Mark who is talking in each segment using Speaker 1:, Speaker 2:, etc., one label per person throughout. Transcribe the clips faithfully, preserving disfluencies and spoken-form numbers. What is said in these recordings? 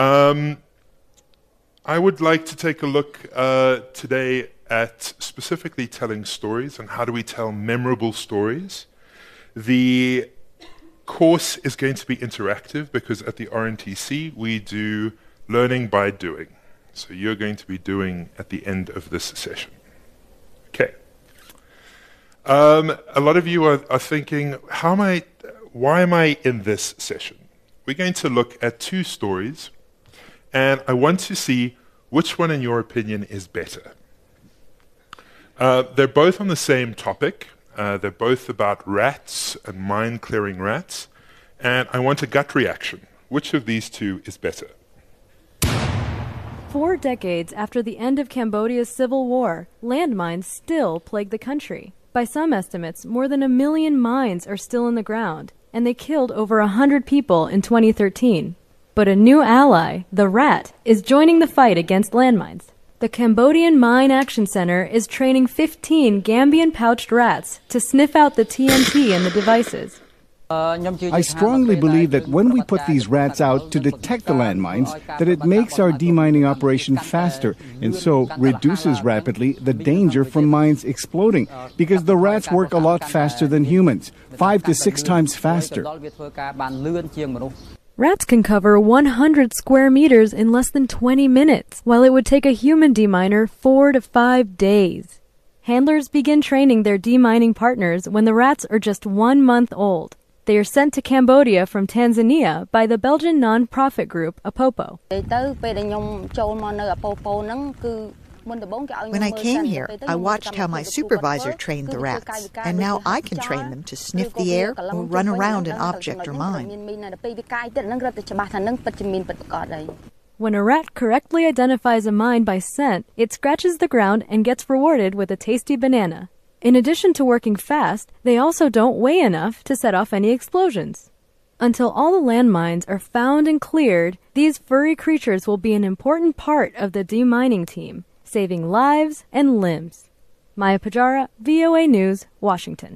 Speaker 1: Um, I would like to take a look uh, today at specifically telling stories and how do we tell memorable stories. The course is going to be interactive because at the R N T C we do learning by doing. So you're going to be doing at the end of this session. Okay. Um, a lot of you are, are thinking, how am I, why am I in this session? We're going to look at two stories, and I want to see which one, in your opinion, is better. Uh, they're both on the same topic. Uh, they're both about rats and mind-clearing rats, and I want a gut reaction. Which of these two is better?
Speaker 2: Four decades after the end of Cambodia's civil war, landmines still plague the country. By some estimates, more than a million mines are still in the ground, and they killed over a hundred people in twenty thirteen. But a new ally, the rat, is joining the fight against landmines. The Cambodian Mine Action Center is training fifteen Gambian pouched rats to sniff out the T N T in the devices.
Speaker 3: I strongly believe that when we put these rats out to detect the landmines, that it makes our demining operation faster and so reduces rapidly the danger from mines exploding, because the rats work a lot faster than humans, five to six times faster.
Speaker 2: Rats can cover one hundred square meters in less than twenty minutes, while it would take a human deminer four to five days. Handlers begin training their demining partners when the rats are just one month old. They are sent to Cambodia from Tanzania by the Belgian non-profit group Apopo.
Speaker 4: When I came here, I watched how my supervisor trained the rats, and now I can train them to sniff the air or run around an object or mine.
Speaker 2: When a rat correctly identifies a mine by scent, it scratches the ground and gets rewarded with a tasty banana. In addition to working fast, they also don't weigh enough to set off any explosions. Until all the landmines are found and cleared, these furry creatures will be an important part of the demining team, saving lives and limbs. Maya Pajara, V O A News, Washington.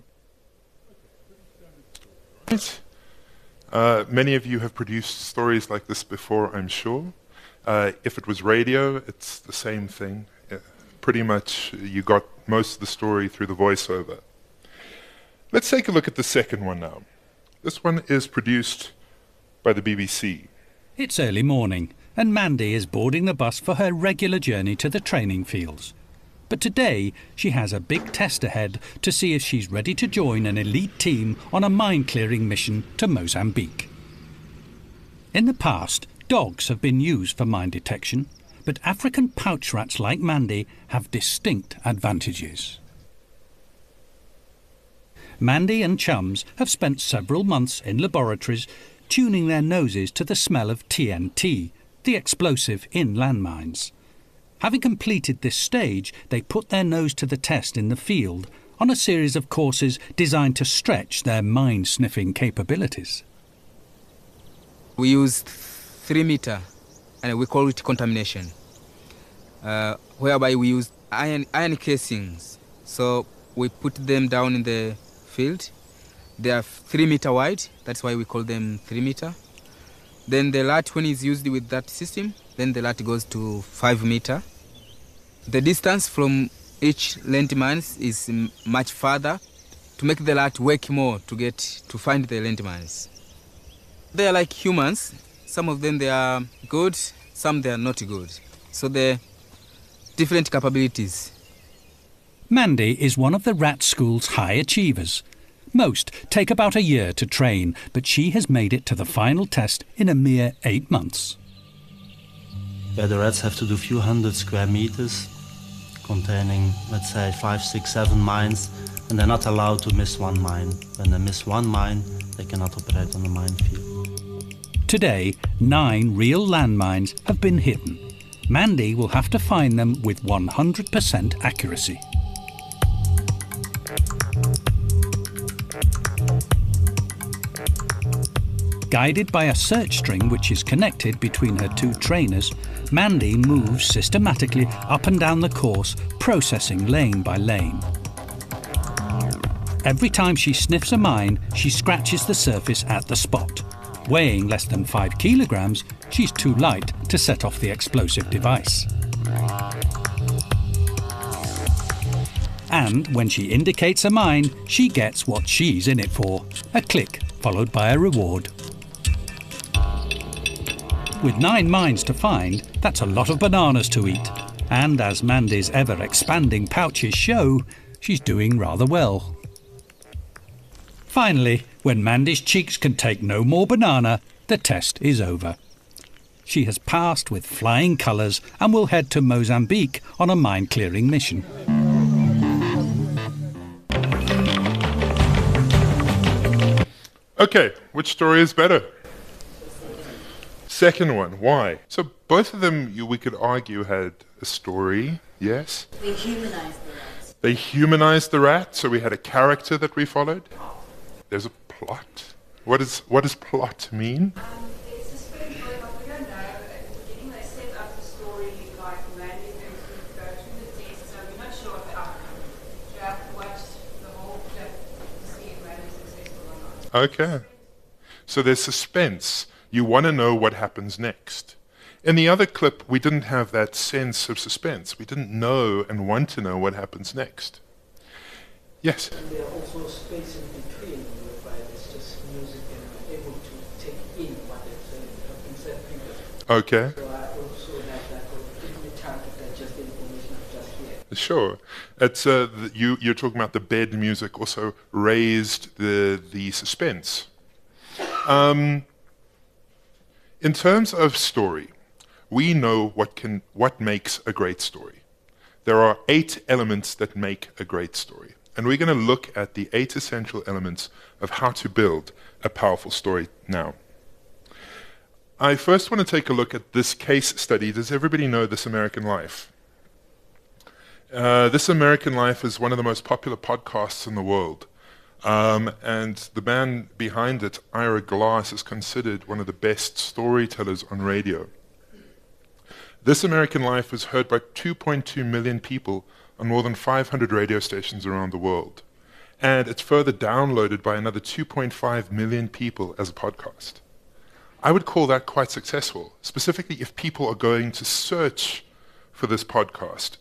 Speaker 1: Uh, many of you have produced stories like this before, I'm sure. Uh, if it was radio, it's the same thing. Uh, pretty much you got most of the story through the voiceover. Let's take a look at the second one now. This one is produced by the B B C.
Speaker 5: It's early morning, and Mandy is boarding the bus for her regular journey to the training fields. But today, she has a big test ahead to see if she's ready to join an elite team on a mine-clearing mission to Mozambique. In the past, dogs have been used for mine detection, but African pouch rats like Mandy have distinct advantages. Mandy and chums have spent several months in laboratories tuning their noses to the smell of T N T, the explosive in landmines. Having completed this stage, they put their nose to the test in the field on a series of courses designed to stretch their mine-sniffing capabilities.
Speaker 6: We use three meter, and we call it contamination, uh, whereby we use iron, iron casings. So we put them down in the field. They are three meter wide, that's why we call them three meter. Then the lat, when it's used with that system, then the lat goes to five meter. The distance from each landmines is much farther to make the lat work more to get to find the landmines. They are like humans. Some of them they are good, some they are not good. So they're different capabilities.
Speaker 5: Mandy is one of the rat school's high achievers. Most take about a year to train, but she has made it to the final test in a mere eight months.
Speaker 7: Yeah, the rats have to do a few hundred square meters, containing, let's say, five, six, seven mines, and they're not allowed to miss one mine. When they miss one mine, they cannot operate on the minefield.
Speaker 5: Today, nine real landmines have been hidden. Mandy will have to find them with one hundred percent accuracy. Guided by a search string which is connected between her two trainers, Mandy moves systematically up and down the course, processing lane by lane. Every time she sniffs a mine, she scratches the surface at the spot. weighing less than five kilograms, she's too light to set off the explosive device. And when she indicates a mine, she gets what she's in it for, a click followed by a reward. With nine mines to find, that's a lot of bananas to eat. And as Mandy's ever-expanding pouches show, she's doing rather well. Finally, when Mandy's cheeks can take no more banana, the test is over. She has passed with flying colours and will head to Mozambique on a mine-clearing mission.
Speaker 1: Okay, which story is better? Second one. Why? So both of them, you, we could argue, had a story, yes?
Speaker 8: They humanized the rats.
Speaker 1: They humanized the rat, so we had a character that we followed. There's a plot. What, is, what does plot mean?
Speaker 9: Um, it's a spin going up. We don't know. At the beginning, they set up the story like Mandy's going to go through the test, so we're not sure of the outcome. So you have to watch the whole clip to see if Mandy's successful or not.
Speaker 1: Okay. So there's suspense. You want to know what happens next. In the other clip, we didn't have that sense of suspense. We didn't know and want to know what happens next. Yes?
Speaker 10: And there are also space in between whereby it's just music and we're able to take in what it's been said previously.
Speaker 1: Okay.
Speaker 10: So I also have that, give me time to digest the information I've just heard.
Speaker 1: Sure. It's, uh, the, you, you're talking about the bed music also raised the, the suspense. Um, in terms of story, we know what can what makes a great story. There are eight elements that make a great story. And we're going to look at the eight essential elements of how to build a powerful story now. I first want to take a look at this case study. Does everybody know This American Life? Uh, This American Life is one of the most popular podcasts in the world. Um, and the man behind it, Ira Glass, is considered one of the best storytellers on radio. This American Life was heard by two point two million people on more than five hundred radio stations around the world. And it's further downloaded by another two point five million people as a podcast. I would call that quite successful, specifically if people are going to search for this podcast.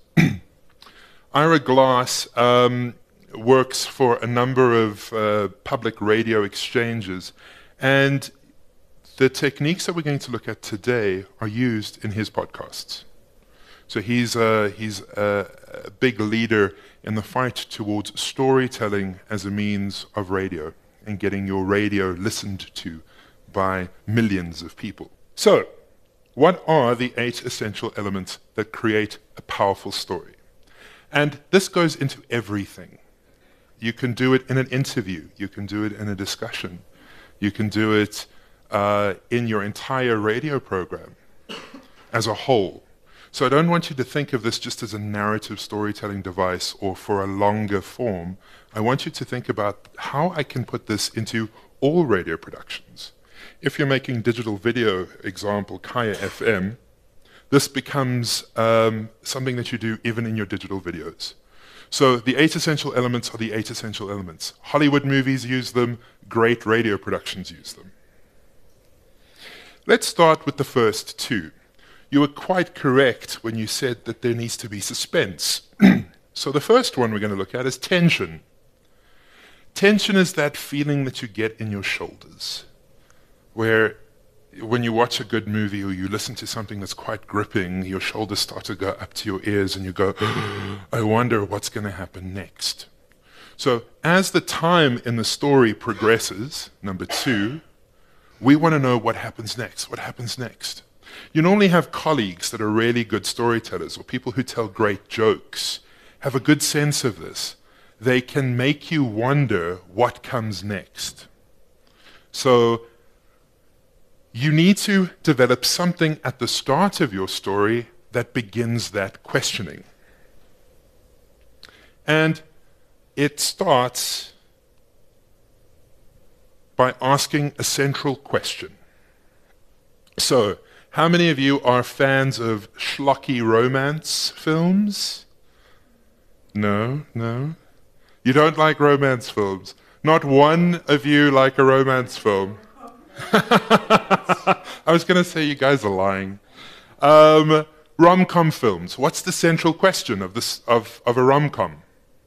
Speaker 1: Ira Glass um, works for a number of uh, public radio exchanges, and the techniques that we're going to look at today are used in his podcasts. So he's, uh, he's a, a big leader in the fight towards storytelling as a means of radio and getting your radio listened to by millions of people. So, what are the eight essential elements that create a powerful story? And this goes into everything. You can do it in an interview. You can do it in a discussion. You can do it uh, in your entire radio program as a whole. So I don't want you to think of this just as a narrative storytelling device or for a longer form. I want you to think about how I can put this into all radio productions. If you're making digital video, example, Kaya F M, this becomes um, something that you do even in your digital videos. So the eight essential elements are the eight essential elements. Hollywood movies use them, great radio productions use them. Let's start with the first two. You were quite correct when you said that there needs to be suspense. So the first one we're going to look at is tension. Tension is that feeling that you get in your shoulders, where when you watch a good movie or you listen to something that's quite gripping, your shoulders start to go up to your ears and you go, I wonder what's going to happen next. So as the time in the story progresses, number two, we want to know what happens next, what happens next. You normally have colleagues that are really good storytellers or people who tell great jokes, have a good sense of this. They can make you wonder what comes next. So you need to develop something at the start of your story that begins that questioning. And it starts by asking a central question. So, how many of you are fans of schlocky romance films? No, no. You don't like romance films. Not one of you like a romance film. I was going to say you guys are lying. Um, rom-com films. What's the central question of this of, of a rom-com?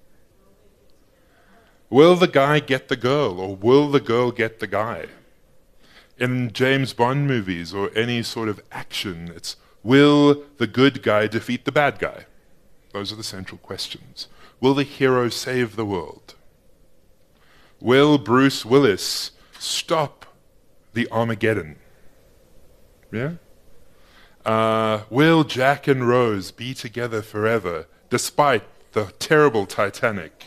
Speaker 1: Will the guy get the girl, or will the girl get the guy? In James Bond movies or any sort of action, it's will the good guy defeat the bad guy? Those are the central questions. Will the hero save the world? Will Bruce Willis stop the Armageddon? Yeah? Uh, will Jack and Rose be together forever, despite the terrible Titanic?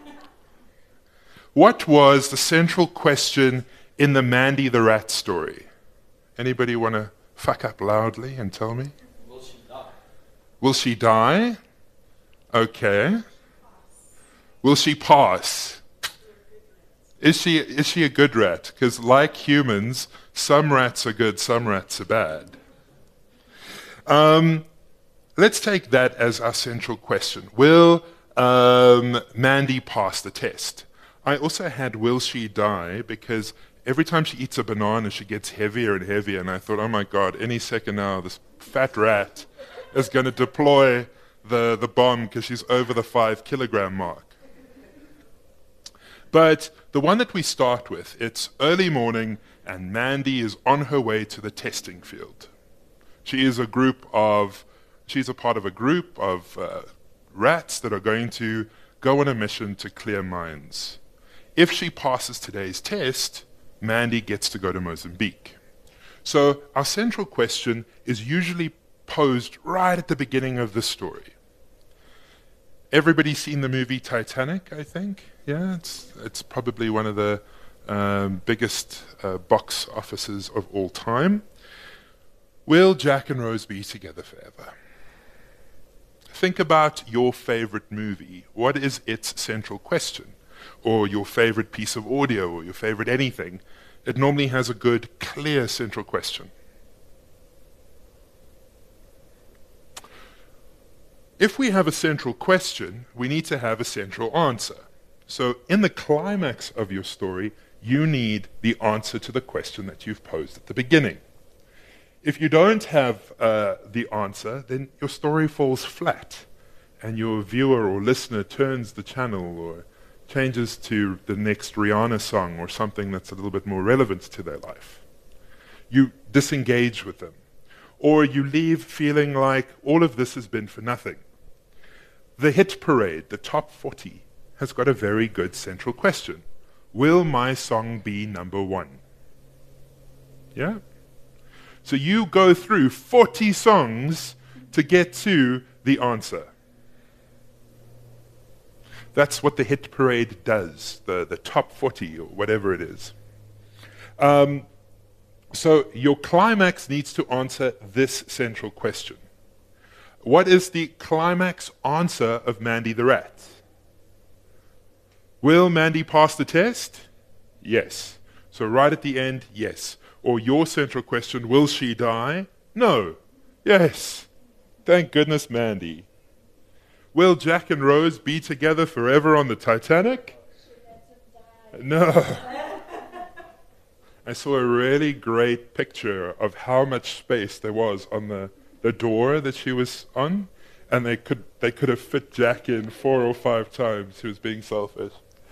Speaker 1: What was the central question in the Mandy the Rat story? Anybody want to fuck up loudly and tell me?
Speaker 10: Will she die?
Speaker 1: Will she die? Okay. Will she pass? Is she, is she a good rat? Because like humans, some rats are good, some rats are bad. Um, let's take that as our central question. Will um, Mandy pass the test? I also had will she die because every time she eats a banana she gets heavier and heavier, and I thought, oh my god, any second now this fat rat is going to deploy the, the bomb because she's over the five kilogram mark. But the one that we start with, it's early morning and Mandy is on her way to the testing field. She is a group of, she's a part of a group of uh, rats that are going to go on a mission to clear mines. If she passes today's test, Mandy gets to go to Mozambique. So our central question is usually posed right at the beginning of the story. Everybody's seen the movie Titanic, I think? Yeah, it's, it's probably one of the um, biggest uh, box offices of all time. Will Jack and Rose be together forever? Think about your favorite movie. What is its central question? Or your favorite piece of audio, or your favorite anything. It normally has a good, clear central question. If we have a central question, we need to have a central answer. So in the climax of your story, you need the answer to the question that you've posed at the beginning. If you don't have uh, the answer, then your story falls flat, and your viewer or listener turns the channel or changes to the next Rihanna song or something that's a little bit more relevant to their life. You disengage with them. Or you leave feeling like all of this has been for nothing. The hit parade, the top forty, has got a very good central question. Will my song be number one? Yeah? So you go through forty songs to get to the answer. That's what the hit parade does, the, the top forty or whatever it is. Um, so your climax needs to answer this central question. What is the climax answer of Mandy the Rat? Will Mandy pass the test? Yes. So right at the end, yes. Or your central question, will she die? No. Yes. Thank goodness, Mandy. Will Jack and Rose be together forever on the Titanic? No. I saw a really great picture of how much space there was on the, the door that she was on, and they could they could have fit Jack in four or five times. He was being selfish.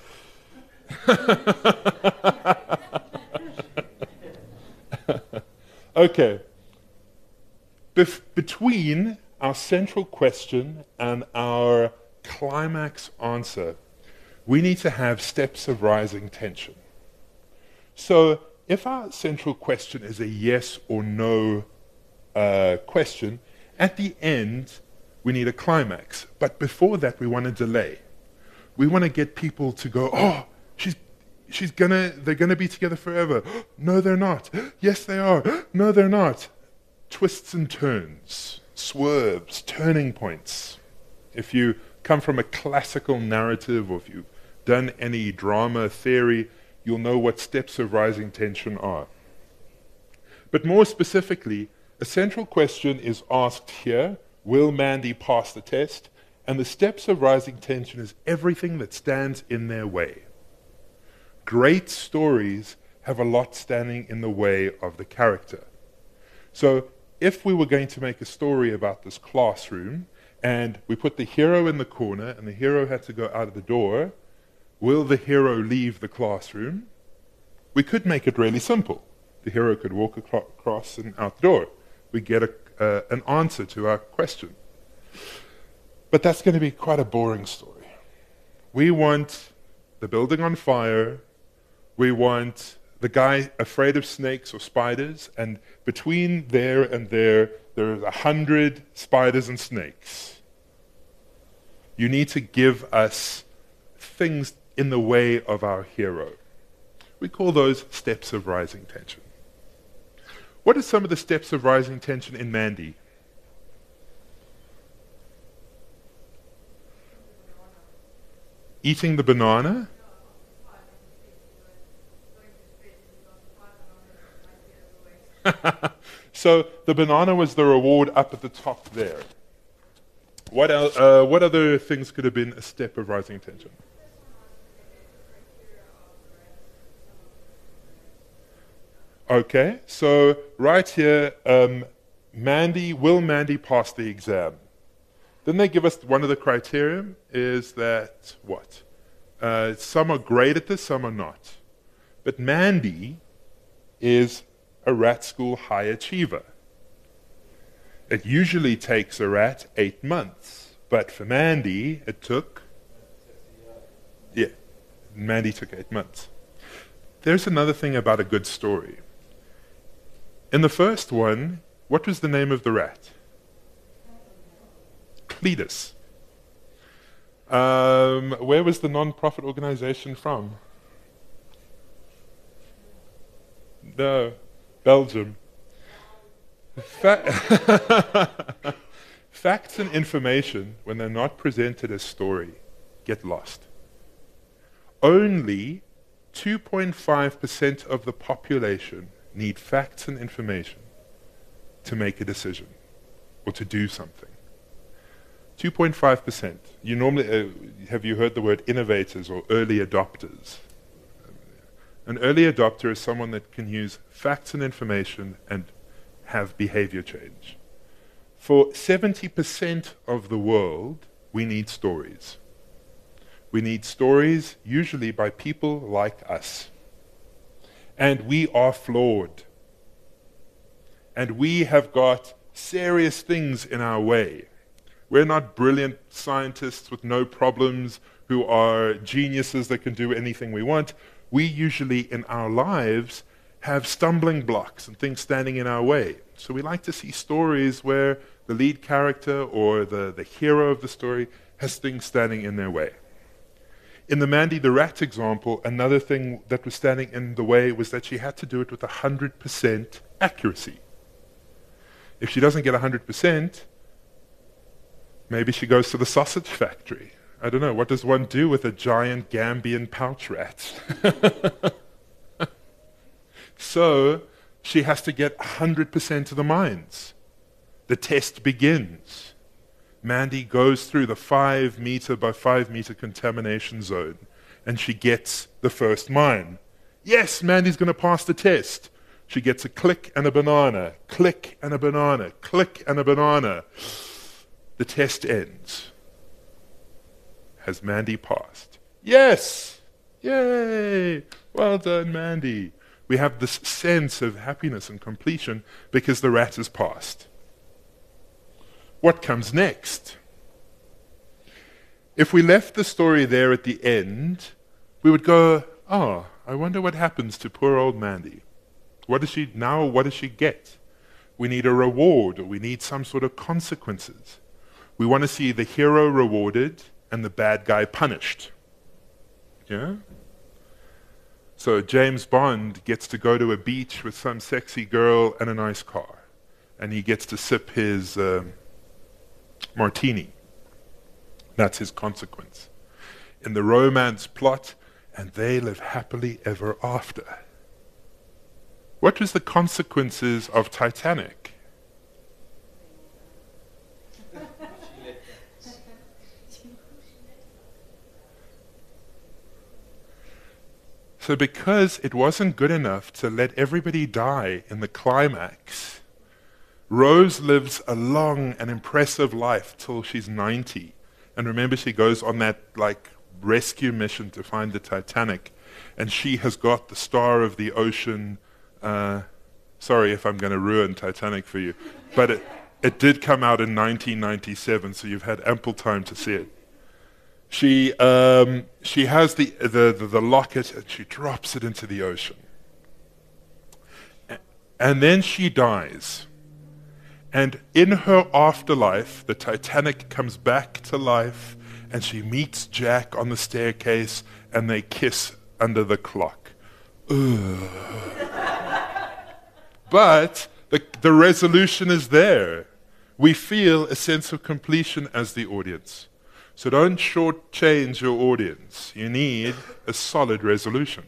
Speaker 1: Okay. Bef- between our central question and our climax answer, we need to have steps of rising tension. So if our central question is a yes or no uh, question, at the end we need a climax. But before that we want to delay. We want to get people to go, oh, she's she's gonna they're gonna be together forever. No, they're not. Yes, they are. No, they're not. Twists and turns, swerves, turning points. If you come from a classical narrative, or if you've done any drama theory, you'll know what steps of rising tension are. But more specifically, a central question is asked here, will Mandy pass the test? And the steps of rising tension is everything that stands in their way. Great stories have a lot standing in the way of the character. So if we were going to make a story about this classroom, and we put the hero in the corner, and the hero had to go out of the door, will the hero leave the classroom? We could make it really simple. The hero could walk acro- across and out the door. We get a, uh, an answer to our question. But that's going to be quite a boring story. We want the building on fire. We want the guy afraid of snakes or spiders, and between there and there, there are a hundred spiders and snakes. You need to give us things in the way of our hero. We call those steps of rising tension. What are some of the steps of rising tension in Mandy? Eating the banana? So the banana was the reward up at the top there. What, el- uh, what other things could have been a step of rising tension? Okay, so right here, um, Mandy, will Mandy pass the exam? Then they give us one of the criteria is that, what? Uh, some are great at this, some are not. But Mandy is a rat school high achiever. It usually takes a rat eight months, but for Mandy, it took, yeah, Mandy took eight months. There's another thing about a good story. In the first one, what was the name of the rat? Cletus. Um, where was the non-profit organization from? No, Belgium. Fa- Facts and information, when they're not presented as story, get lost. Only two point five percent of the population need facts and information to make a decision or to do something. two point five percent. You normally, uh, have you heard the word innovators or early adopters? An early adopter is someone that can use facts and information and have behavior change. For seventy percent of the world, we need stories. We need stories usually by people like us. And we are flawed. And we have got serious things in our way. We're not brilliant scientists with no problems who are geniuses that can do anything we want. We usually in our lives have stumbling blocks and things standing in our way. So we like to see stories where the lead character or the, the hero of the story has things standing in their way. In the Mandy the Rat example, another thing that was standing in the way was that she had to do it with one hundred percent accuracy. If she doesn't get one hundred percent, maybe she goes to the sausage factory. I don't know, what does one do with a giant Gambian pouch rat? So she has to get one hundred percent of the mines. The test begins. Mandy goes through the five meter by five meter contamination zone, and she gets the first mine. Yes, Mandy's going to pass the test. She gets a click and a banana, click and a banana, click and a banana. The test ends. Has Mandy passed? Yes! Yay! Well done, Mandy. We have this sense of happiness and completion because the rat has passed. What comes next? If we left the story there at the end, we would go, oh, I wonder what happens to poor old Mandy. What does she now, what does she get? We need a reward, or we need some sort of consequences. We want to see the hero rewarded and the bad guy punished. Yeah? So James Bond gets to go to a beach with some sexy girl and a nice car. And he gets to sip his um, martini. That's his consequence. In the romance plot, and they live happily ever after. What was the consequences of Titanic? So because it wasn't good enough to let everybody die in the climax, Rose lives a long and impressive life till she's ninety. And remember, she goes on that like rescue mission to find the Titanic, and she has got the Star of the Ocean. Uh, sorry if I'm going to ruin Titanic for you, but it, it did come out in nineteen ninety-seven, so you've had ample time to see it. She um, she has the, the, the, the locket, and she drops it into the ocean. A- and then she dies. And in her afterlife, the Titanic comes back to life, and she meets Jack on the staircase, and they kiss under the clock. Ugh. But the, the resolution is there. We feel a sense of completion as the audience. So don't shortchange your audience. You need a solid resolution.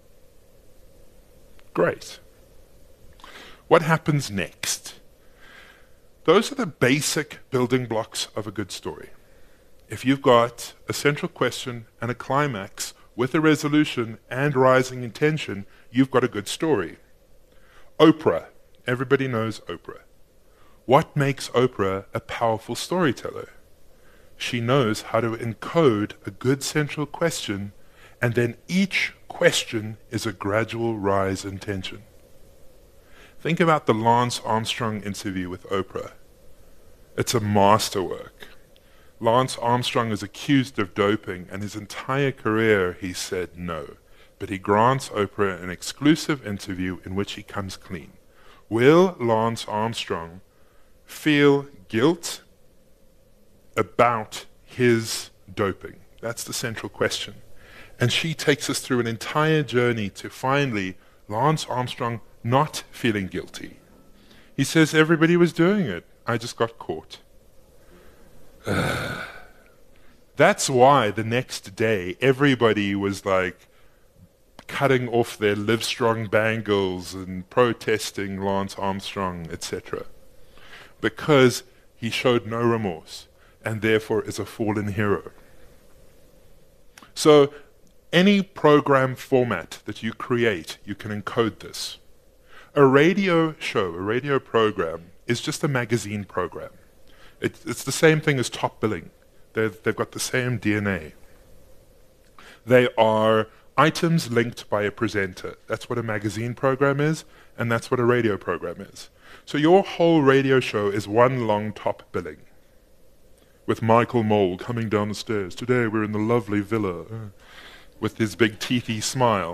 Speaker 1: Great. What happens next? Those are the basic building blocks of a good story. If you've got a central question and a climax with a resolution and rising in tension, you've got a good story. Oprah. Everybody knows Oprah. What makes Oprah a powerful storyteller? She knows how to encode a good central question, and then each question is a gradual rise in tension. Think about the Lance Armstrong interview with Oprah. It's a masterwork. Lance Armstrong is accused of doping, and his entire career he said no. But he grants Oprah an exclusive interview in which he comes clean. Will Lance Armstrong feel guilt about his doping? That's the central question. And she takes us through an entire journey to finally Lance Armstrong not feeling guilty. He says, everybody was doing it. I just got caught. Uh, that's why the next day everybody was like cutting off their Livestrong bangles and protesting Lance Armstrong, et cetera. Because he showed no remorse and therefore is a fallen hero. So any program format that you create, you can encode this. A radio show, a radio program, is just a magazine program. It, it's the same thing as Top Billing. They've, they've got the same D N A. They are items linked by a presenter. That's what a magazine program is, and that's what a radio program is. So your whole radio show is one long Top Billing, with Michael Mole coming down the stairs. Today we're in the lovely villa, uh, with his big teethy smile.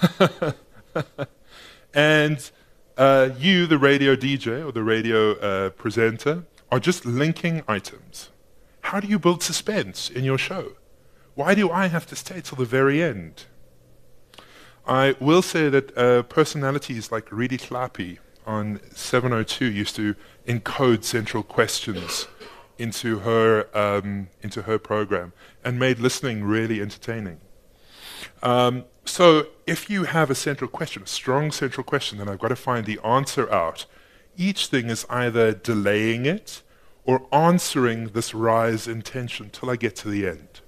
Speaker 1: And uh, you, the radio D J or the radio uh, presenter, are just linking items. How do you build suspense in your show? Why do I have to stay till the very end? I will say that uh, personalities like Redi Tlhapi on seven oh two used to encode central questions into her um, into her program and made listening really entertaining. Um, so if you have a central question, a strong central question, then I've got to find the answer out. Each thing is either delaying it or answering this rise in tension till I get to the end.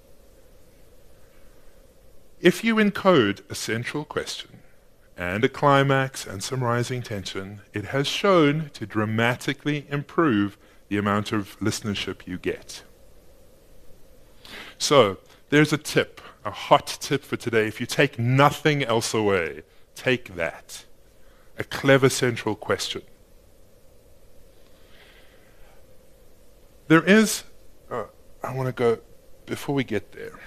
Speaker 1: If you encode a central question and a climax and some rising tension, it has shown to dramatically improve the amount of listenership you get. So there's a tip, a hot tip for today. If you take nothing else away, take that. A clever central question. There is, uh, I want to go, before we get there,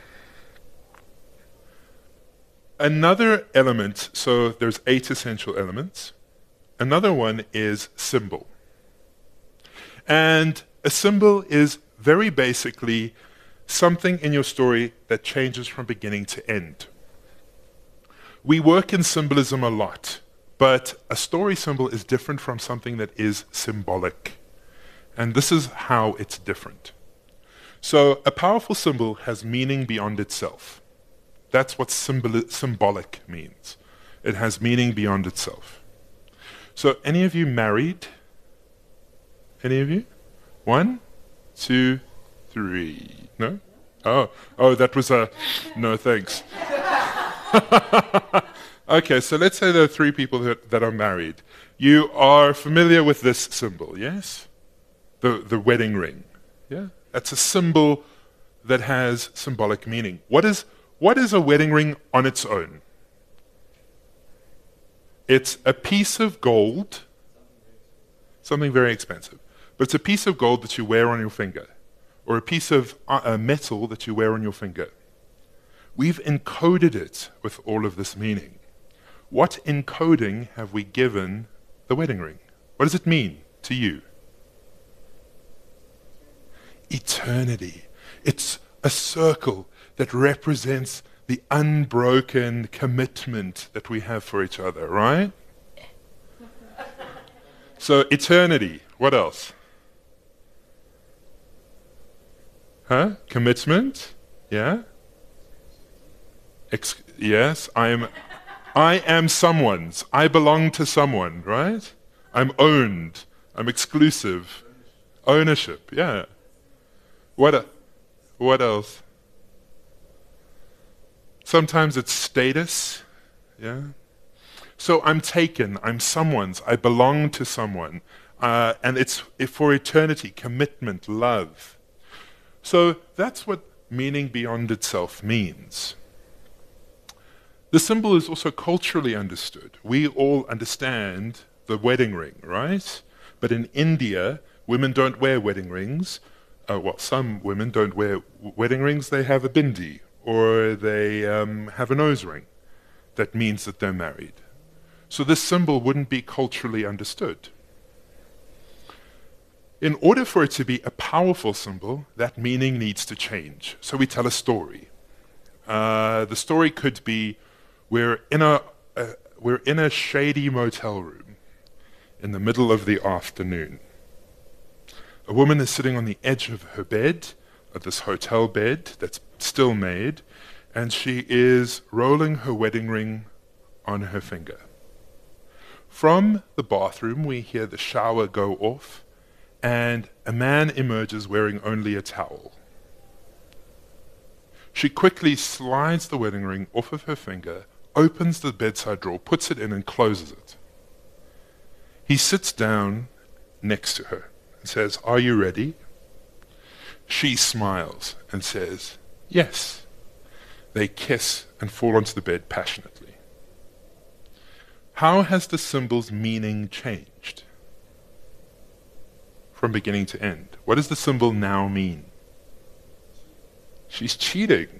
Speaker 1: another element, so there's eight essential elements. Another one is symbol. And a symbol is very basically something in your story that changes from beginning to end. We work in symbolism a lot, but a story symbol is different from something that is symbolic. And this is how it's different. So a powerful symbol has meaning beyond itself. That's what symbol- symbolic means. It has meaning beyond itself. So any of you married? Any of you? One, two, three. No? Oh, oh, that was a no thanks. Okay, so let's say there are three people that, that are married. You are familiar with this symbol, yes? The, the wedding ring. Yeah? That's a symbol that has symbolic meaning. What is, what is a wedding ring on its own? It's a piece of gold, something very expensive, but it's a piece of gold that you wear on your finger, or a piece of uh, metal that you wear on your finger. We've encoded it with all of this meaning. What encoding have we given the wedding ring? What does it mean to you? Eternity. It's a circle that represents the unbroken commitment that we have for each other, right? So eternity. What else? Huh? Commitment? Yeah? Ex- yes, I am I am someone's. I belong to someone, right? I'm owned. I'm exclusive. Ownership, yeah. What a, what else? Sometimes it's status, yeah? So I'm taken, I'm someone's, I belong to someone. Uh, and it's for eternity, commitment, love. So that's what meaning beyond itself means. The symbol is also culturally understood. We all understand the wedding ring, right? But in India, women don't wear wedding rings. Uh, well, some women don't wear w- wedding rings. They have a bindi, or they um, have a nose ring. That means that they're married. So this symbol wouldn't be culturally understood. In order for it to be a powerful symbol, that meaning needs to change. So we tell a story. Uh, the story could be, we're in a uh, we're in a shady motel room in the middle of the afternoon. A woman is sitting on the edge of her bed, of this hotel bed that's still made, and she is rolling her wedding ring on her finger. From the bathroom, we hear the shower go off, and a man emerges wearing only a towel. She quickly slides the wedding ring off of her finger, opens the bedside drawer, puts it in and closes it. He sits down next to her and says, "Are you ready?" She smiles and says, "Yes." They kiss and fall onto the bed passionately. How has the symbol's meaning changed from beginning to end? What does the symbol now mean? She's cheating.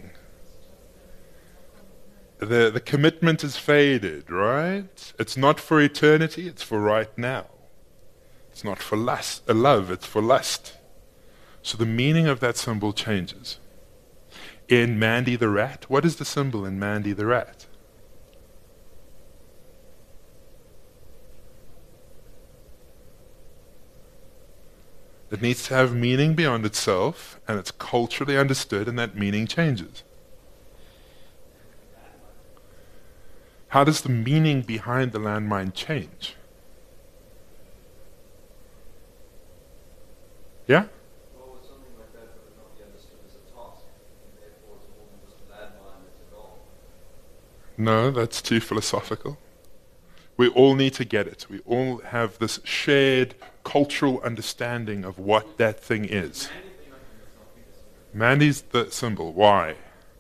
Speaker 1: The, the commitment is faded, right? It's not for eternity, it's for right now. It's not for lust, uh, love, it's for lust. So the meaning of that symbol changes. In Mandy the Rat, what is the symbol in Mandy the Rat? It needs to have meaning beyond itself, and it's culturally understood, and that meaning changes. How does the meaning behind the landmine change? Yeah?
Speaker 8: Well, with something like that, it would not be understood as a task, and therefore it's more than just a landmine, it's a goal.
Speaker 1: No, that's too philosophical. We all need to get it. We all have this shared cultural understanding of what that thing is. Mandy's the symbol. Why?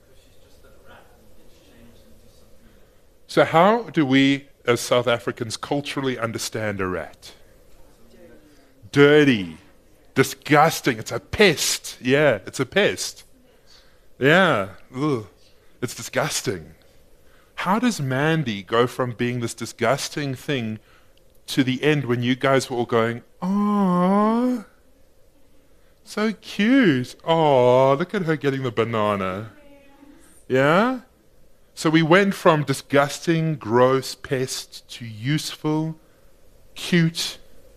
Speaker 1: So how do we, as South Africans, culturally understand a rat? Dirty. Disgusting. It's a pest. Yeah, it's a pest. Yeah. Ugh. It's disgusting. How does Mandy go from being this disgusting thing to the end when you guys were all going, "Aww, so cute. Aww, look at her getting the banana." Yeah? So we went from disgusting, gross pest to useful, cute,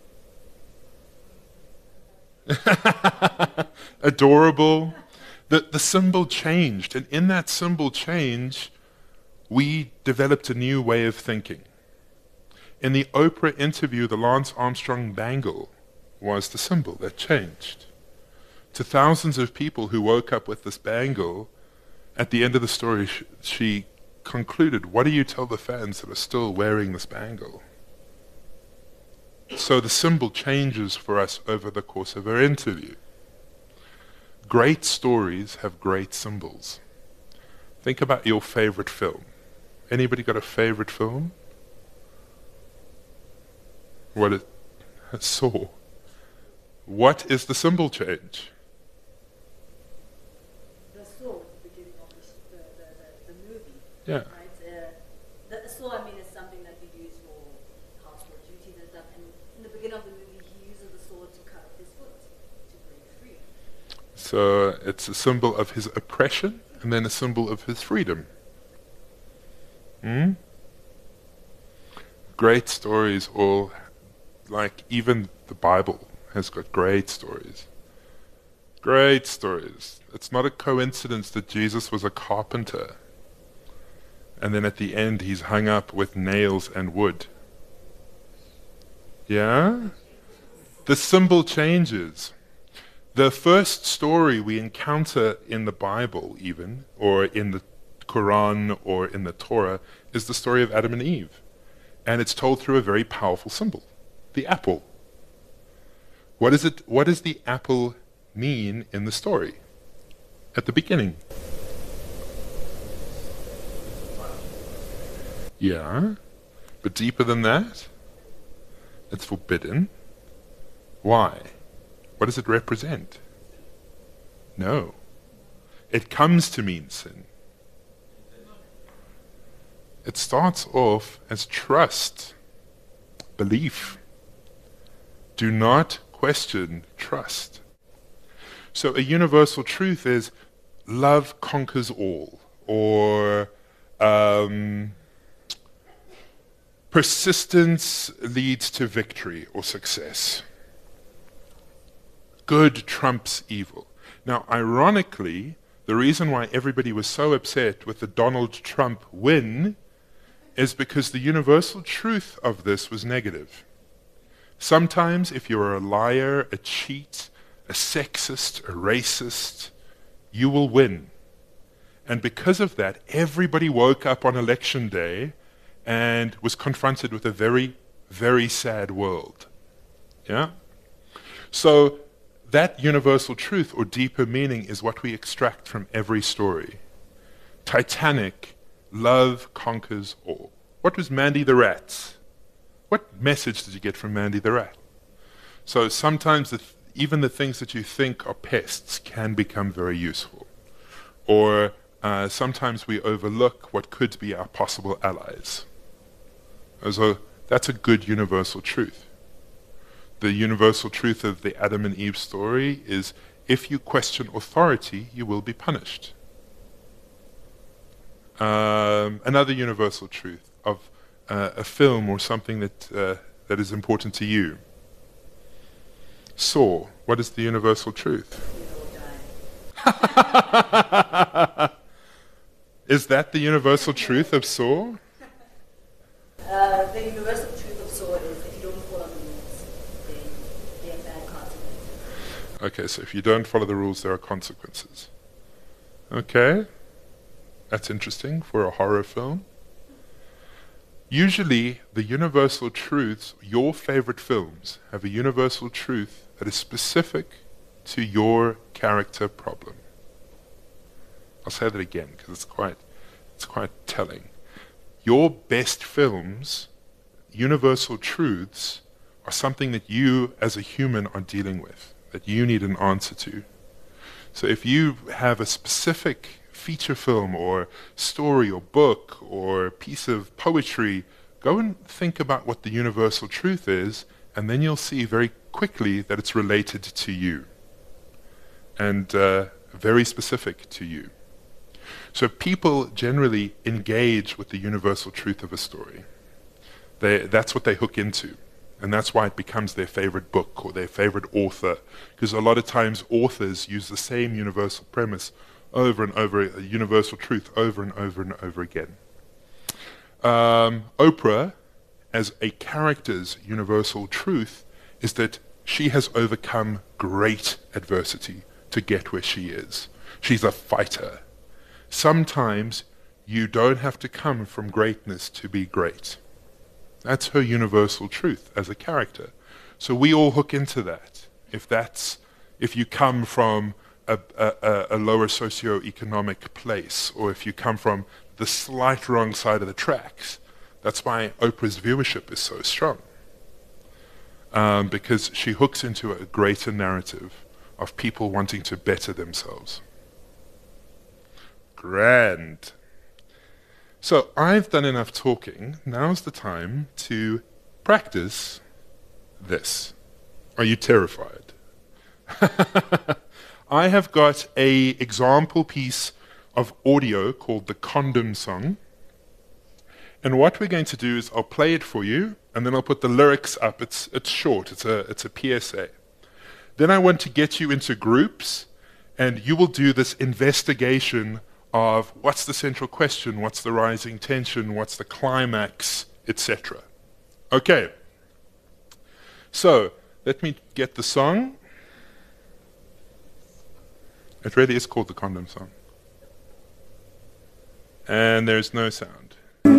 Speaker 1: adorable. The, the symbol changed, and in that symbol change, we developed a new way of thinking. In the Oprah interview, the Lance Armstrong bangle was the symbol that changed. To thousands of people who woke up with this bangle, at the end of the story, sh- she concluded, what do you tell the fans that are still wearing the spangle? So the symbol changes for us over the course of our interview. Great stories have great symbols. Think about your favorite film. Anybody got a favorite film? What is Saw? What is the symbol change?
Speaker 11: The Saw at the beginning of the, the, the, the movie.
Speaker 1: Yeah.
Speaker 11: Right? Uh, the Saw, I mean, is something that you use for household duties and stuff. And in the beginning of the movie, he uses the sword to cut off his foot to break free.
Speaker 1: So it's a symbol of his oppression and then a symbol of his freedom. Hmm? Great stories, all, like even the Bible has got great stories. Great stories. It's not a coincidence that Jesus was a carpenter and then at the end he's hung up with nails and wood. Yeah? The symbol changes. The first story we encounter in the Bible even, or in the Quran or in the Torah, is the story of Adam and Eve. And it's told through a very powerful symbol, the apple. What is it? What does the apple mean in the story at the beginning? Yeah, but deeper than that, it's forbidden. Why? What does it represent? No. It comes to mean sin. It starts off as trust, belief. Do not question trust. So a universal truth is love conquers all, or um, persistence leads to victory or success. Good trumps evil. Now, ironically, the reason why everybody was so upset with the Donald Trump win is because the universal truth of this was negative. Sometimes if you're a liar, a cheat, a sexist, a racist, you will win. And because of that, everybody woke up on election day and was confronted with a very, very sad world. Yeah? So that universal truth or deeper meaning is what we extract from every story. Titanic, love conquers all. What was Mandy the Rat? What message did you get from Mandy the Rat? So sometimes the th- even the things that you think are pests can become very useful. Or uh, sometimes we overlook what could be our possible allies. So that's a good universal truth. The universal truth of the Adam and Eve story is if you question authority, you will be punished. Um, another universal truth of uh, a film or something that uh, that is important to you. Saw, what is the universal truth? Is that the universal truth of Saw?
Speaker 11: Uh, the universal truth of Saw is if you don't follow the rules, then there are bad consequences.
Speaker 1: Okay, so if you don't follow the rules, there are consequences. Okay, that's interesting for a horror film. Usually, the universal truths, your favorite films, have a universal truth that is specific to your character problem. I'll say that again because it's quite, it's quite telling. Your best films, universal truths, are something that you as a human are dealing with, that you need an answer to. So if you have a specific feature film or story or book or piece of poetry, go and think about what the universal truth is, and then you'll see very quickly that it's related to you and uh, very specific to you. So people generally engage with the universal truth of a story. They, that's what they hook into. And that's why it becomes their favorite book or their favorite author. Because a lot of times authors use the same universal premise over and over, a universal truth over and over and over again. Um, Oprah, as a character's universal truth, is that she has overcome great adversity to get where she is. She's a fighter. Sometimes You don't have to come from greatness to be great. That's her universal truth as a character. So we all hook into that. If that's, if you come from a, a, a lower socio-economic place, or if you come from the slight wrong side of the tracks, that's why Oprah's viewership is so strong. Um, because she hooks into a greater narrative of people wanting to better themselves. Grand. So I've done enough talking. Now's the time to practice this. Are you terrified? I have got a example piece of audio called the Condom Song. And what we're going to do is I'll play it for you, and then I'll put the lyrics up. It's, it's short. It's a, it's a P S A. Then I want to get you into groups, and you will do this investigation of what's the central question, what's the rising tension, what's the climax, et cetera. Okay. So, let me get the song. It really is called the Condom Song. And there's no sound.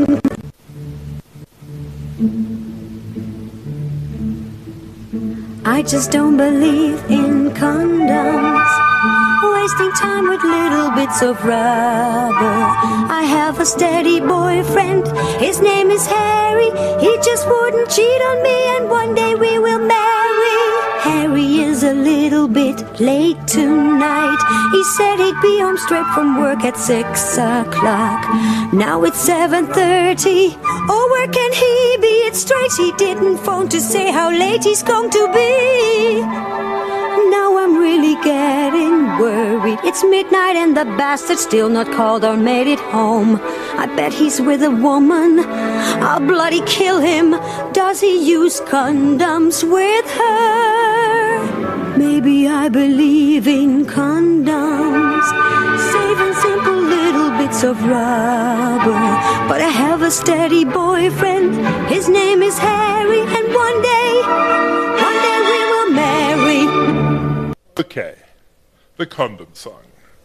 Speaker 12: I just don't believe in condoms, wasting time with little bits of rubber. I have a steady boyfriend, his name is Harry. He just wouldn't cheat on me, and one day we will marry. Harry is a little bit late tonight. He said he'd be home straight from work at six o'clock. Now it's seven thirty. Oh, where can he be? It's strange he didn't phone to say how late he's going to be. Now I'm really getting worried. It's midnight and the bastard still not called or made it home. I bet he's with a woman. I'll bloody kill him. Does he use condoms with her? Maybe I believe in condoms, saving simple little bits of rubber. But I have a steady boyfriend. His name is Harry, and one day, one day we will marry.
Speaker 1: Okay, the Condom Song.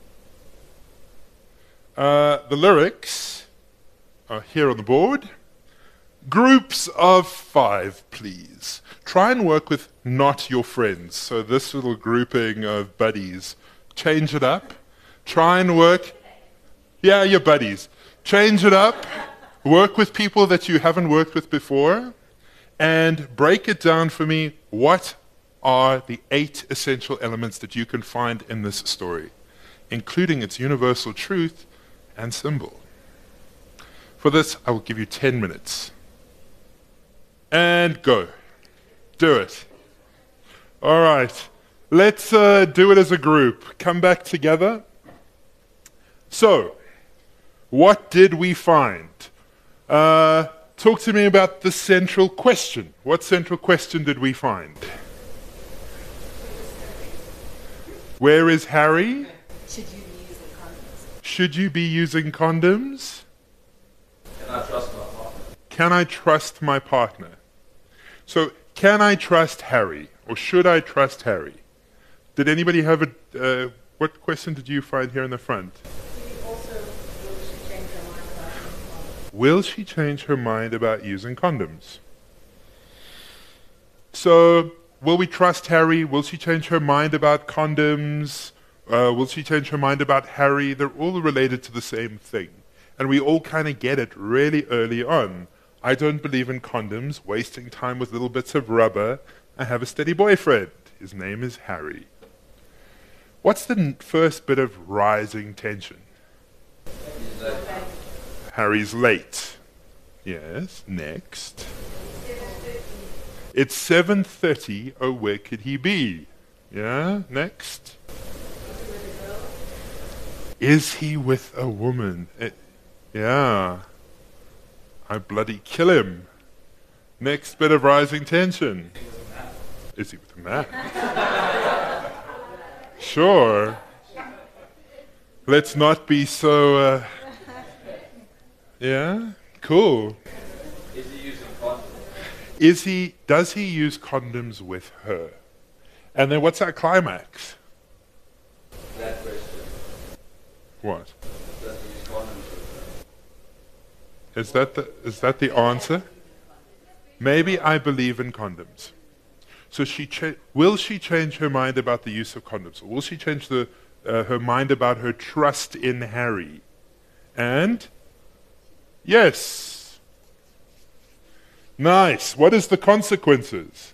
Speaker 1: Uh, the lyrics are here on the board. Groups of five, please. Try and work with not your friends. So this little grouping of buddies, change it up. Try and work, yeah, your buddies. Change it up. Work with people that you haven't worked with before. And break it down for me. What are the eight essential elements that you can find in this story, including its universal truth and symbol? For this, I will give you ten minutes. And go. Do it. All right. Let's uh, do it as a group. Come back together. So, what did we find? Uh, talk to me about the central question. What central question did we find? Where is Harry?
Speaker 11: Should you be using condoms?
Speaker 1: Should you be using condoms?
Speaker 8: Can I trust my partner?
Speaker 1: Can I trust my partner? So, can I trust Harry? Or should I trust Harry? Did anybody have a... Uh, what question did you find here in the front? Will she change her mind about using condoms? So, will we trust Harry? Will she change her mind about condoms? Uh, will she change her mind about Harry? They're all related to the same thing. And we all kind of get it really early on. I don't believe in condoms, wasting time with little bits of rubber. I have a steady boyfriend. His name is Harry. What's the n- first bit of rising tension? Harry's late. Yes, next. It's seven thirty. Oh, where could he be? Yeah, next. Is he with a woman? It, yeah. I bloody kill him. Next bit of rising tension. Is he with a man? Sure. Let's not be so... Uh, yeah, cool.
Speaker 8: Is he using condoms?
Speaker 1: Is he, does he use condoms with her? And then what's our climax?
Speaker 8: That question.
Speaker 1: What?
Speaker 8: Does he use condoms with her?
Speaker 1: Is that the, is that the answer? Maybe I believe in condoms. So she cha- will she change her mind about the use of condoms? Or will she change the, uh, her mind about her trust in Harry? And yes. Nice. What is the consequences?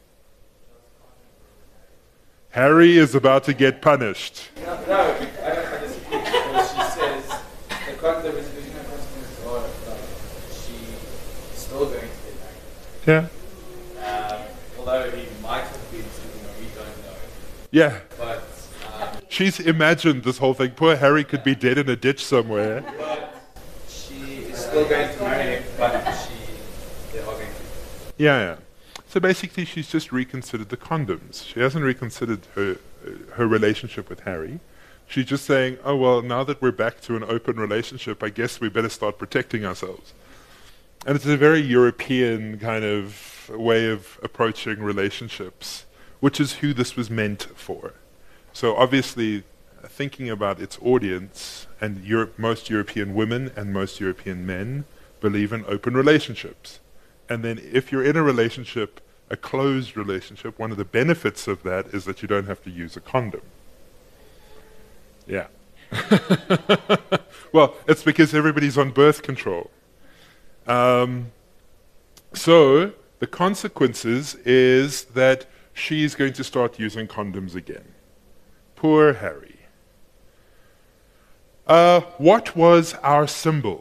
Speaker 1: Harry is about to get punished.
Speaker 8: No, no I, I disagree because she says the condom is the consequences are like she's still going to get married.
Speaker 1: Yeah.
Speaker 8: Um, although he might have been sleeping, or we don't know.
Speaker 1: Yeah.
Speaker 8: But um,
Speaker 1: she's imagined this whole thing. Poor Harry could be dead in a ditch somewhere.
Speaker 8: But she is still going to marry him, but she they are going to.
Speaker 1: Yeah, yeah. So basically, she's just reconsidered the condoms. She hasn't reconsidered her uh, her relationship with Harry. She's just saying, oh, well, now that we're back to an open relationship, I guess we better start protecting ourselves. And it's a very European kind of way of approaching relationships, which is who this was meant for. So obviously, uh, thinking about its audience, and Europe, most European women and most European men believe in open relationships. And then if you're in a relationship, a closed relationship, one of the benefits of that is that you don't have to use a condom. Yeah. Well, it's because everybody's on birth control. Um, so the consequences is that she's going to start using condoms again. Poor Harry. Uh, what was our symbol?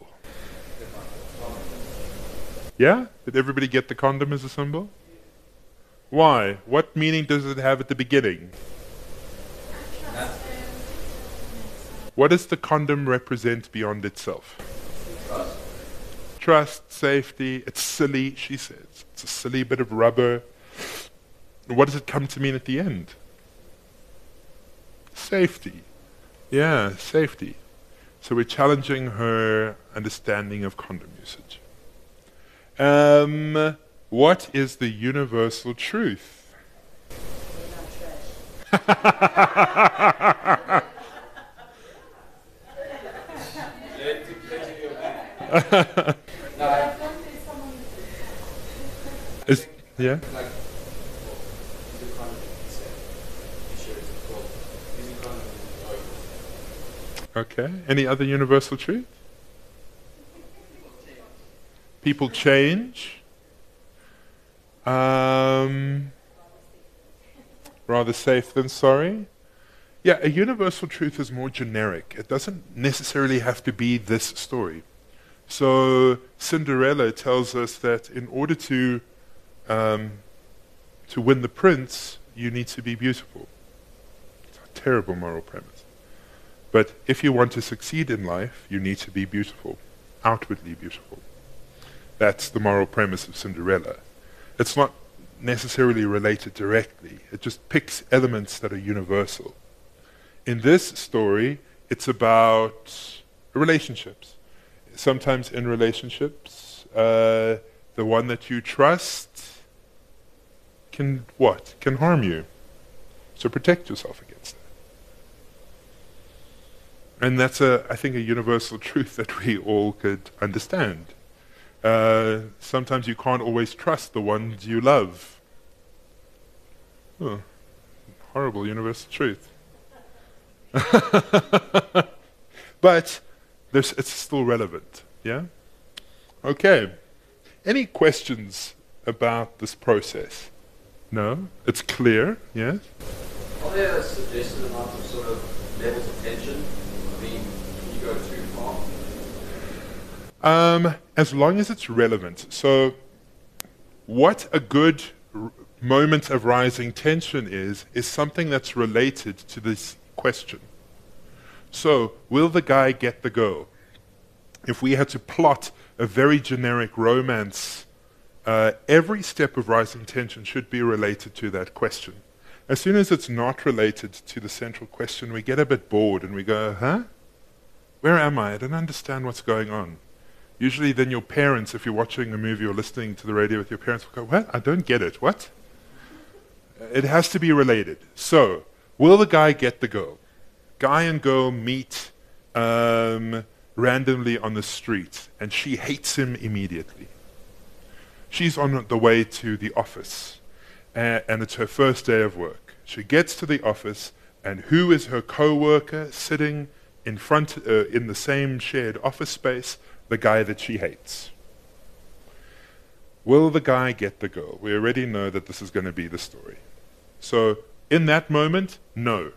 Speaker 1: Yeah? Did everybody get the condom as a symbol? Why? What meaning does it have at the beginning? What does the condom represent beyond itself?
Speaker 8: Trust.
Speaker 1: Trust, safety. It's silly, she says. It's a silly bit of rubber. What does it come to mean at the end? Safety. Yeah, safety. So we're challenging her understanding of condom usage. Um, what is the universal truth? Is, yeah? Okay. Any other universal truth? People change. Um, rather safe than sorry. Yeah, a universal truth is more generic. It doesn't necessarily have to be this story. So Cinderella tells us that in order to um, to win the prince, you need to be beautiful. It's a terrible moral premise. But if you want to succeed in life, you need to be beautiful, outwardly beautiful. That's the moral premise of Cinderella. It's not necessarily related directly. It just picks elements that are universal. In this story, it's about relationships. Sometimes in relationships, uh, the one that you trust can what? Can harm you. So protect yourself against that. And that's, a, I think, a universal truth that we all could understand. Uh, sometimes you can't always trust the ones you love. Oh, horrible universal truth. But there's, it's still relevant, yeah? Okay. Any questions about this process? No? It's clear, yes?
Speaker 8: Are there a suggested amount of sort of levels of tension? I mean, can you go too far?
Speaker 1: Um, as long as it's relevant. So what a good r- moment of rising tension is, is something that's related to this question. So, will the guy get the girl? If we had to plot a very generic romance, uh, every step of rising tension should be related to that question. As soon as it's not related to the central question, we get a bit bored and we go, huh? Where am I? I don't understand what's going on. Usually then your parents, if you're watching a movie or listening to the radio with your parents, will go, what? I don't get it. What? It has to be related. So, will the guy get the girl? Guy and girl meet. Um, randomly on the street, and she hates him immediately. She's on the way to the office, and, and it's her first day of work. She gets to the office, and who is her co-worker sitting in front, uh, in the same shared office space? The guy that she hates. Will the guy get the girl? We already know that this is going to be the story. So, in that moment, no.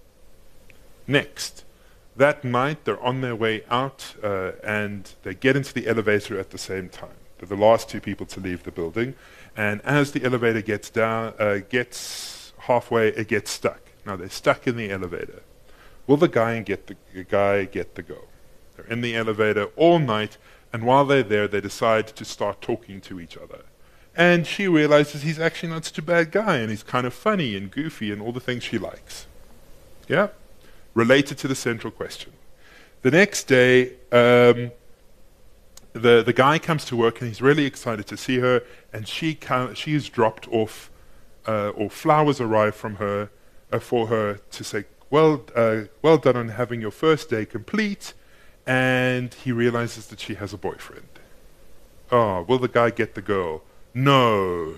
Speaker 1: Next. That night, they're on their way out, uh, and they get into the elevator at the same time. They're the last two people to leave the building, and as the elevator gets down, uh, gets halfway, it gets stuck. Now they're stuck in the elevator. Will the guy get the, the guy get the girl? They're in the elevator all night, and while they're there, they decide to start talking to each other. And she realizes he's actually not such a bad guy, and he's kind of funny and goofy and all the things she likes. Yeah? Related to the central question. The next day, um, the the guy comes to work and he's really excited to see her, and she can, she's dropped off, uh, or flowers arrive from her uh, for her to say, well, uh, well done on having your first day complete, and he realizes that she has a boyfriend. Oh, will the guy get the girl? No.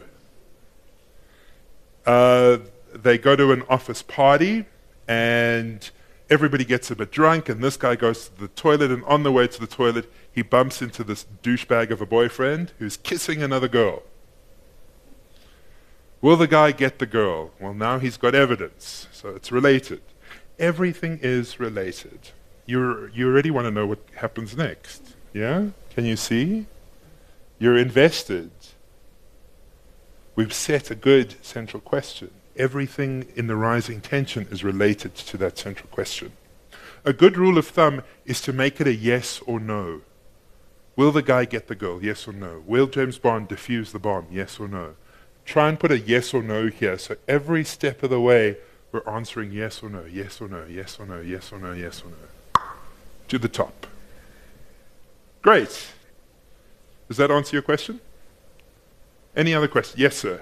Speaker 1: Uh, they go to an office party, and everybody gets a bit drunk, and this guy goes to the toilet, and on the way to the toilet, he bumps into this douchebag of a boyfriend who's kissing another girl. Will the guy get the girl? Well, now he's got evidence, so it's related. Everything is related. You're, you already want to know what happens next. Yeah? Can you see? You're invested. We've set a good central question. Everything in the rising tension is related to that central question. A good rule of thumb is to make it a yes or no. Will the guy get the girl? Yes or no. Will James Bond defuse the bomb? Yes or no. Try and put a yes or no here, so every step of the way we're answering yes or no, yes or no, yes or no, yes or no, yes or no. To the top. Great. Does that answer your question? Any other question? Yes, sir.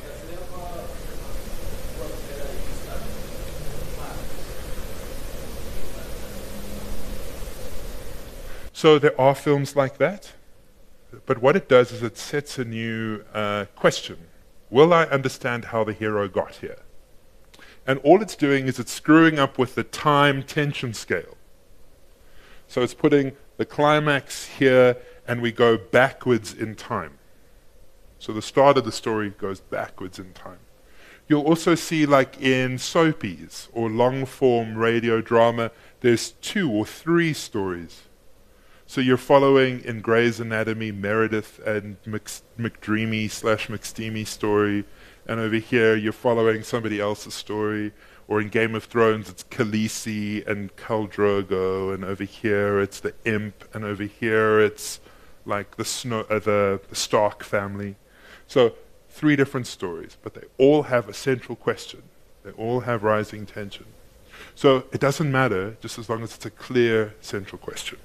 Speaker 1: So there are films like that, but what it does is it sets a new uh, question. Will I understand how the hero got here? And all it's doing is it's screwing up with the time tension scale. So it's putting the climax here, and we go backwards in time. So the start of the story goes backwards in time. You'll also see, like in soapies or long-form radio drama, there's two or three stories. So you're following in Grey's Anatomy, Meredith and Mc, McDreamy slash McSteamy story, and over here you're following somebody else's story. Or in Game of Thrones, it's Khaleesi and Khal Drogo, and over here it's the Imp, and over here it's like the, Snow, uh, the, the Stark family. So three different stories, but they all have a central question. They all have rising tension. So it doesn't matter, just as long as it's a clear central question.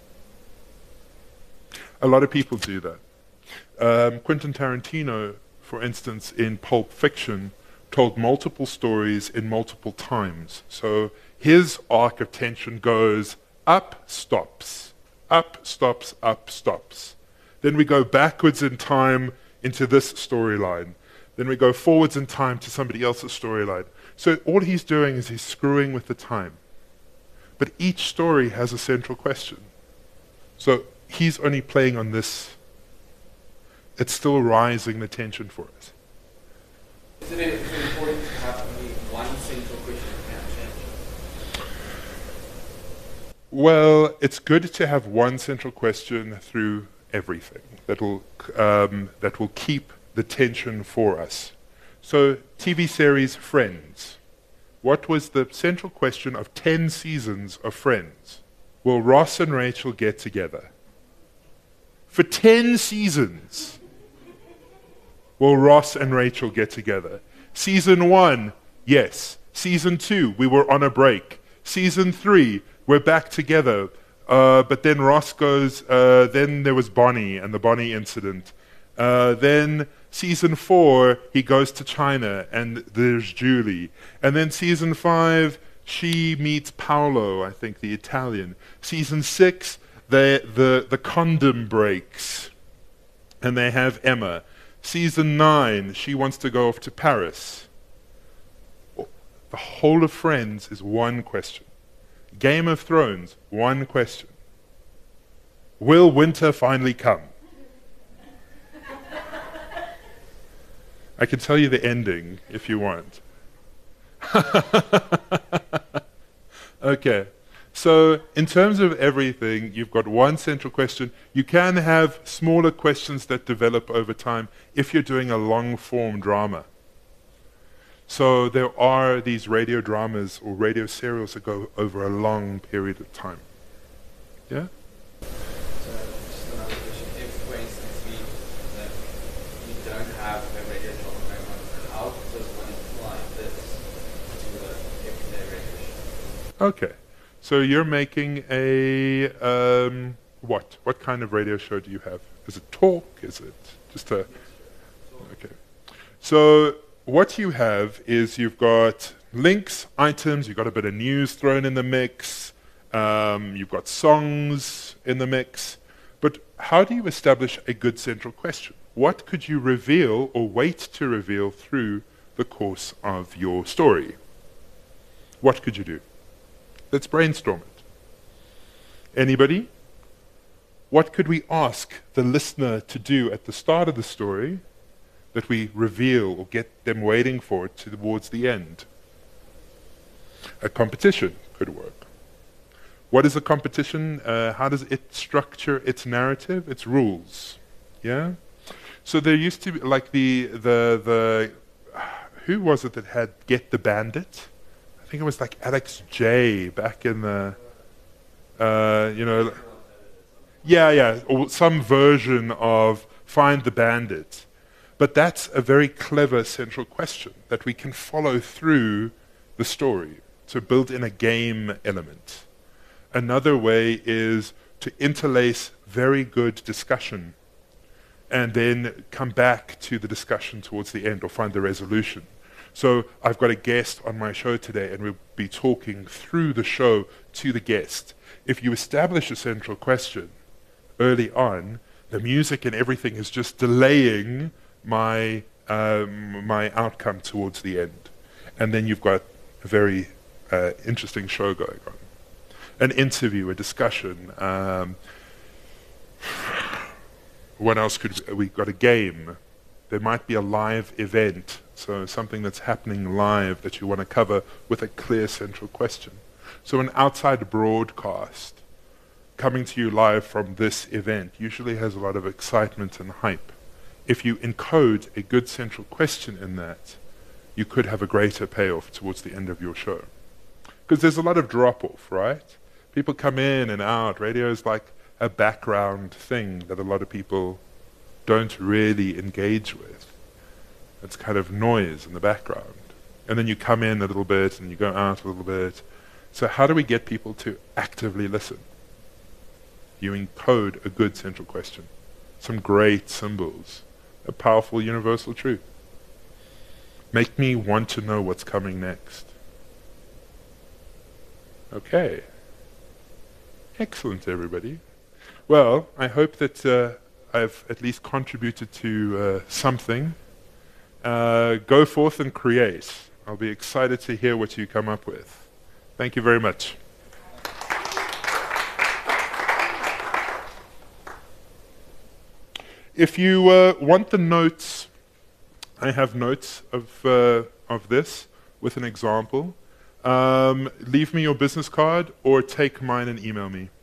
Speaker 1: A lot of people do that. Um, Quentin Tarantino, for instance, in Pulp Fiction, told multiple stories in multiple times. So his arc of tension goes up, stops, up, stops, up, stops. Then we go backwards in time into this storyline. Then we go forwards in time to somebody else's storyline. So all he's doing is he's screwing with the time. But each story has a central question. So he's only playing on this. It's still rising the tension for us.
Speaker 8: Isn't it important to have only one central question that can change?
Speaker 1: Well, it's good to have one central question through everything that will um, that will keep the tension for us. So, T V series Friends. What was the central question of ten seasons of Friends? Will Ross and Rachel get together? For ten seasons, will Ross and Rachel get together? Season one, yes. Season two, we were on a break. Season three, we're back together. Uh, but then Ross goes, uh, then there was Bonnie and the Bonnie incident. Uh, then season four, he goes to China and there's Julie. And then season five, she meets Paolo, I think, the Italian. Season six, they, the, the condom breaks, and they have Emma. Season nine, she wants to go off to Paris. The whole of Friends is one question. Game of Thrones, one question. Will winter finally come? I can tell you the ending if you want. Okay, so in terms of everything, you've got one central question. You can have smaller questions that develop over time if you're doing a long-form drama. So there are these radio dramas or radio serials that go over a long period of time. Yeah?
Speaker 8: So just another question. If, for instance, we, like, we don't have a radio drama going on, how does one apply this to a everyday radio show?
Speaker 1: Okay. So you're making a, um, what? What kind of radio show do you have? Is it talk? Is it just a... Okay. So what you have is you've got links, items, you've got a bit of news thrown in the mix, um, you've got songs in the mix, but how do you establish a good central question? What could you reveal or wait to reveal through the course of your story? What could you do? Let's brainstorm it. Anybody? What could we ask the listener to do at the start of the story that we reveal or get them waiting for it towards the end? A competition could work. What is a competition? Uh, how does it structure its narrative, its rules? Yeah? So there used to be, like the, the, the, who was it that had Get the Bandit? I think it was like Alex J back in the, uh, you know, yeah, yeah, or some version of Find the Bandit. But that's a very clever central question that we can follow through the story to build in a game element. Another way is to interlace very good discussion and then come back to the discussion towards the end or find the resolution. So I've got a guest on my show today and we'll be talking through the show to the guest. If you establish a central question early on, the music and everything is just delaying my um, my outcome towards the end. And then you've got a very uh, interesting show going on. An interview, a discussion. Um, what else could we, we've got a game. There might be a live event, so something that's happening live that you want to cover with a clear central question. So an outside broadcast coming to you live from this event usually has a lot of excitement and hype. If you encode a good central question in that, you could have a greater payoff towards the end of your show. Because there's a lot of drop-off, right? People come in and out. Radio is like a background thing that a lot of people don't really engage with. It's kind of noise in the background. And then you come in a little bit and you go out a little bit. So how do we get people to actively listen? You encode a good central question. Some great symbols. A powerful universal truth. Make me want to know what's coming next. Okay. Excellent, everybody. Well, I hope that uh, I've at least contributed to uh, something. Uh, go forth and create. I'll be excited to hear what you come up with. Thank you very much. If you uh, want the notes, I have notes of, uh, of this with an example. Um, leave me your business card or take mine and email me.